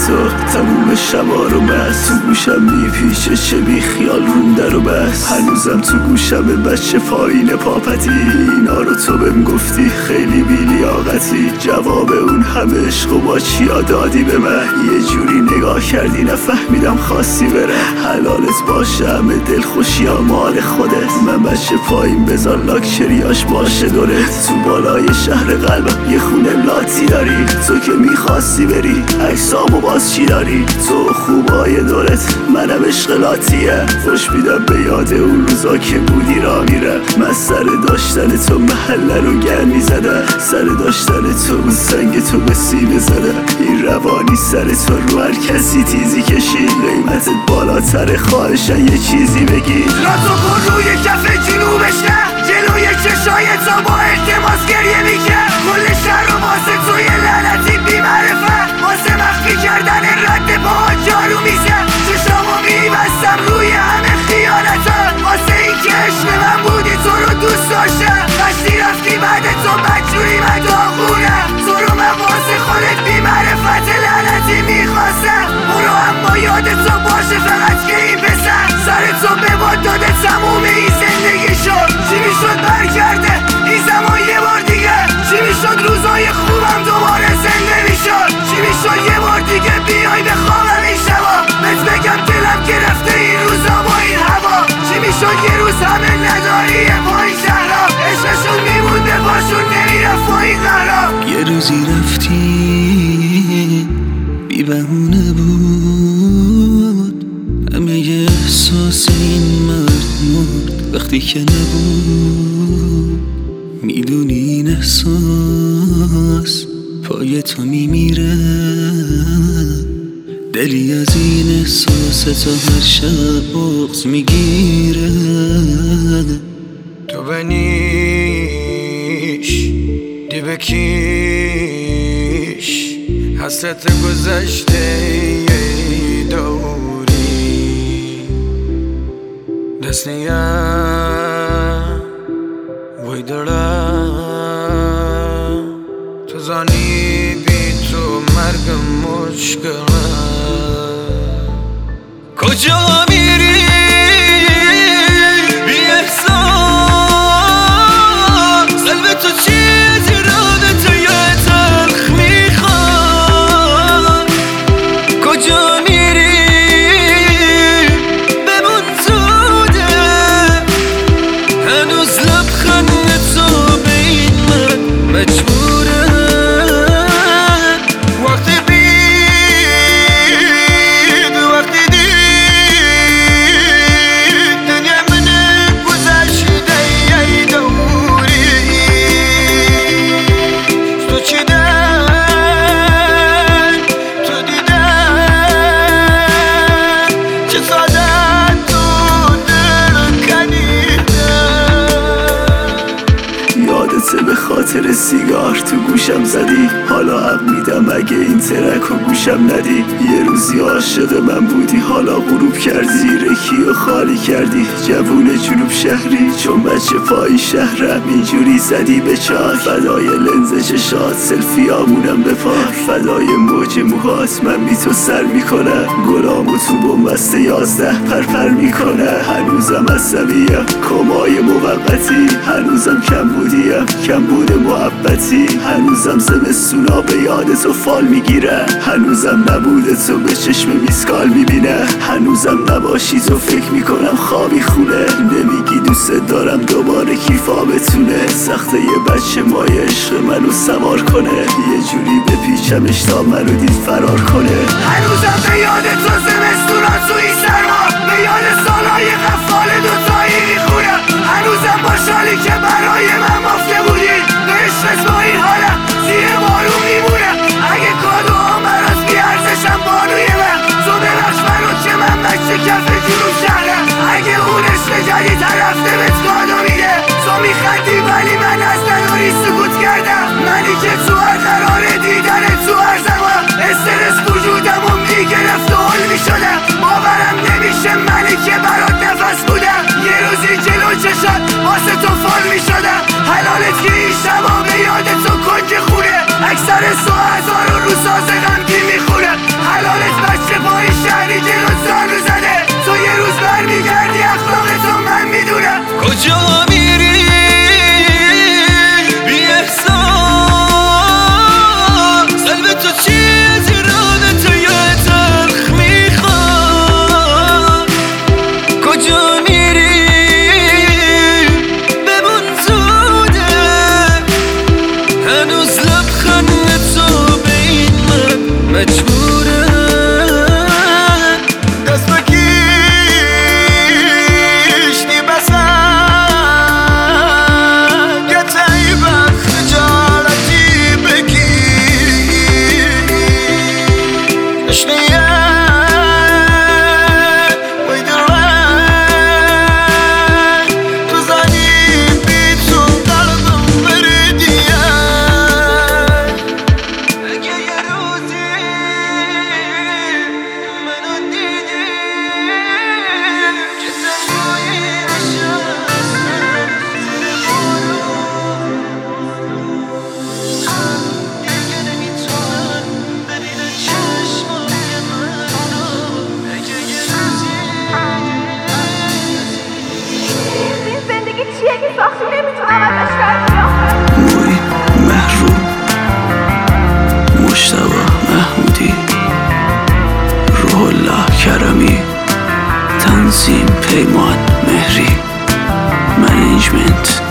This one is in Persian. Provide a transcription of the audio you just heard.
تو تموم شبا رو بس، تو گوشم میپیچه چه بی خیال روم در و بس. هنوزم تو گوشم بچه پایین پاپتی، اینا رو تو بهم گفتی خیلی بی لیاقتی. جواب اون همه عشق و با چیا دادی به من، یه جوری نگاه کردی نفهمیدم خواستی بره. حلالت باشه همه دلخوشی ها مال خودت، من بچه پایین بذار لاکچریاش باشه دورت. تو بالای شهر قلبم یه خونه لاتی داری، تو که میخواستی بری عکسامو باز چی داری. تو خوبای دورت منم عشق لاتیه، خوش میدم به یاد اون روزا که بودی را میرم. من سر داشتن تو محله رو گرم میزدم، سر داشتن تو اون سنگ تو به سینه زدم. این روانی سر تو رو هر کسی تیزی کشید، قیمتت بالاتر خواهشن یه چیزی بگی. لاتو کن روی کف جنوبش نه، جلوی چشای تو با التماس گریه میکرد. کل شهر رو واسه توی لعنتی بی معرفت، واسه مخفی کردن رد پا جارو میزد. چشامو میبستم روی همه خیانتا، واسه این که عشق من بودی تو رو دوست داشتم. وقتی رفتی بعد تو بدجوری من داغونم، تو رو من واسه خودت بی معرفت لعنتی میخواستم. برو اما یاد تو باشه فقط که این پسر سر تو به باد داده تموم این زندگی شد. چی میشد برگرده این زمان یه بار دیگه، چی میشد روزای خوبم دوباره زنده میشد. چی میشد یه بار دیگه بیای به خوابم این شبا، بهت بگم دلم گرفته این روزا با این هوا. چی میشد یه روز همه نداری با این شهرها، عشقشون میمونده باشون نمیرفت با این قهرها. یه روزی رفتی بی بهونه بود، همه یه احساس این مرد مرد وقتی که نبود. میدونی این احساس پای تو میمیره، دلی از این احساس تا هر شب بغض میگیره. تو بنیش دی بکیش حسرت گذشته یه دوری دست نیم وی دارم. تو زانی بی تو مرگ مشکلم. کجا میری بی احساس، قلب تو چیزی را به تو یه تلخ میخواد. کجا میری بمون زوده، هنوز لبخند تو به این من مجبوره. وقتی بید وقتی دید دنیا من گذشته یه دوری. تو چیدن تو دیدن چه ساده تو دل کنیدن. یادته به خاطر سیگار تو گوشم زدی، حالا حق میدم اگه این ترک رو گوشم ندی. یه روزی عاشق من بودی حالا غروب کردی، رکی و خالی کردی جوون جنوب شهری. چون بچه پای شهرم اینجوری زدی به چار، فدای لنز چشات سلفی آمونم به پار، فدای موج موهات من بی تو سر میکنم. گلام و تو بومبست 11 پرپر میکنه. هنوزم عصبیم کمای موقتی، هنوزم کم بودیم کم بود محبتی. هنوزم زمستونا به یاد تو فال میگیره، هنوزم نبوده تو به چشم میسکال میبینه. هنوزم نباشی تو فکر میکنم خوابی خونه، نمیگی دوست دارم دوباره کیفا بتونه. سخته یه بچه مای عشق منو سوار کنه، یه جوری بپیچمش تا منو دید فرار کنه. هنوزم به یاد تو زمستونا تو این سرما، به یاد سالهای غفال دوتایی میخورم. هنوزم با شالی که برای من مافته بودی، به عشقت با این حالم زیر بارون میمونم. اگه کادو هم براز بیارزشم بانوی من، تو ببخش منو که من بچه کف جنوب شهرم. اگه اون عشق جدید رفته بهت کادو میده، تو میخندی ولی من از نداری سکوت کردم. منی که تو هر قرار دیدن تو هر زمان استرس وجودمو میگه چشمیه موی محروم مجتبی محمودی روح الله کرمی تنظیم پیمان مهری منیجمنت